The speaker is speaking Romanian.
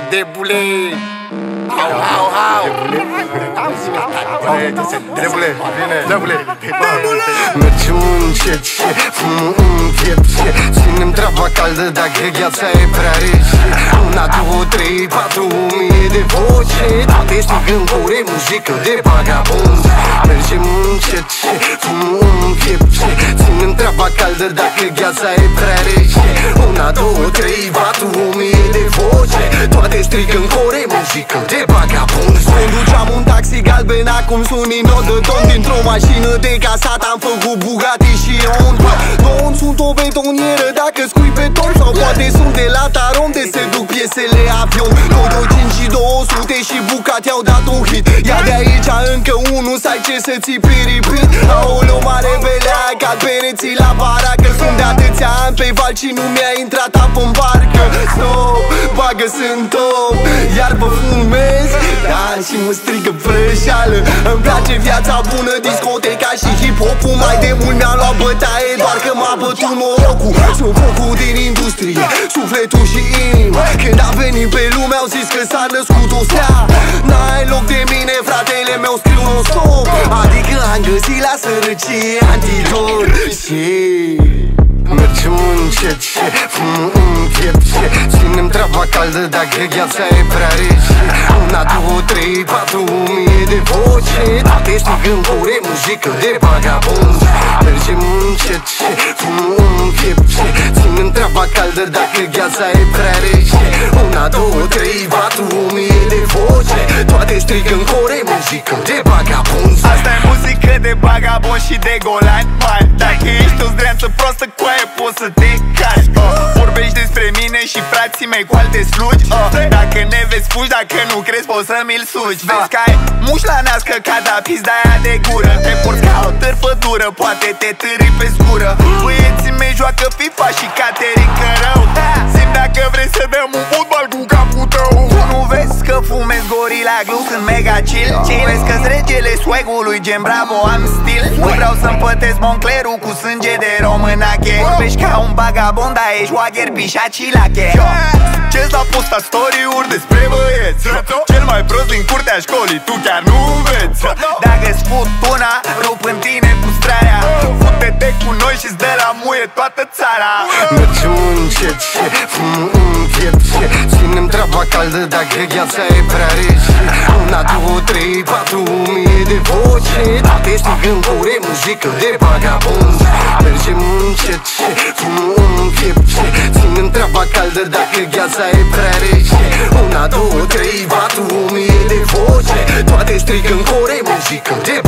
Debule. Mergem încet și fumăm în piept și ținem treaba caldă dacă gheața e prea rece. 1, 2, 3, 4, 1000 de voce, toate strigând core muzică de vagabond. Mergem încet și fumăm în piept și ținem treaba caldă dacă gheața e prea rece. 1, 2, 3, 4, 1000 de voce, toate strigând core muzică de vagabond. Conduceam un taxi galben, acum sunt inod de ton. Dintr-o mașină de casat am făcut Bugatti și Honda. Nu sunt o betonieră dacă scui beton, sau poate sunt de la Tarom de se duc piesele avion. 225 și 200 și Bucat i-au dat un hit. Ia de aici încă unul, să ai ce să ții piripit. Aoleu mare belea, cad pereții la baracă. Sunt de atâția ani pe val și nu mi-a intrat apă în barcă. Stop, bagă sunt top, iarbă fumez, da, și mă strigă frășeală. Îmi place viața bună, discoteca și hip-hop-ul. Mai de mult mi-am luat bătaie, doar că m-a bătut norocul. Sunt focul din industrie, sufletul și inima. Când a venit pe lume au zis că s-a născut o stea. N-ai loc de mine, fratele meu, scriu non-stop. Adică am găsit la sărăcie antidot. Și mergem încet și fumăm în piept și ținem treaba caldă dacă gheața e prea rece. 1, 2, 3, 4, 1000 de voce, toate strigând core muzică de vagabond. Mergem încet și fumăm în piept și ținem treaba caldă dacă gheața e prea rece. 1, 2, 3, 4, 1000 de voce, toate strigând core muzică de vagabond. Asta e muzică de vagabond și de golani mari. Dacă ești o zdreanță prostă cu aia poți să te cași. Vorbești despre mine și frații mei cu alte slugi. Dacă ne vezi fugi, dacă nu crezi poți să mi-l sugi. Vezi că ai muși la nas căcat, dar pizda aia de gură. Te porți ca o târfă dură, poate te târi pe scură. Băieții mei joacă FIFA și Caterica rău. Simt dacă vrei să dăm un fotbal cu capul tău. Nu vezi că fumezi Gorilla Glue, sunt mega chill. Vezi că-s regele swag-ului, gen bravo, am stil. Nu vreau să-mi pătesc Monclerul cu sânge de românache. Vorbești ca un vagabond, dar ești Wagner, Pișat și Lache. Succes la postat story-uri despre băieți. Cel mai prost din curtea școlii, tu chiar nu înveți. Dacă-ți fut una, rup în tine cu straia. Fute-te cu noi și-ți dă la muie toată țara. Mergem încet și fumăm în piept și ținem treaba caldă dacă gheața e prea rece. 1, 2, 3, 4, 1000 de voce, toate strigând core muzică de vagabond. Mergem încet și fumăm în piept și ținem treaba caldă dacă gheața e prea rece. 1, 2, 3, 4, 1000 de voce, toate strigând core muzică de